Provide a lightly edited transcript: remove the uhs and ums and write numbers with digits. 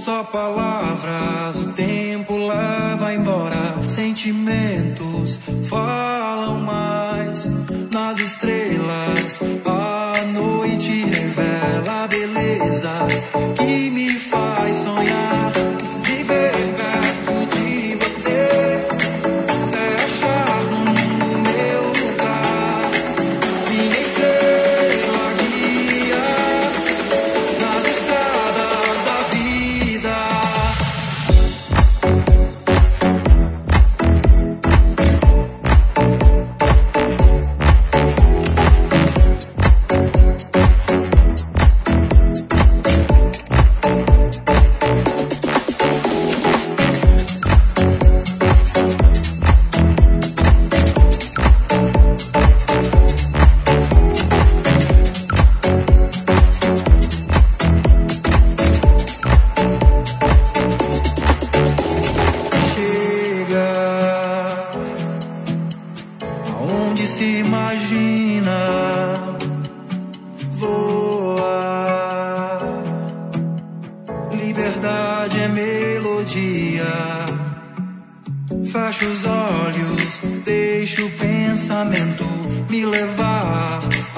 só palavras, o tempo leva embora. Sentimentos falam mais. Nas estrelas a noite revela a beleza que me faz sonhar. Viver perto de você é achar no mundo meu lugar. Minha estrela guia nas estradas da vida. Aonde se imagina voar. Liberdade é melodia. Fecho os olhos, deixo o pensamento me levar.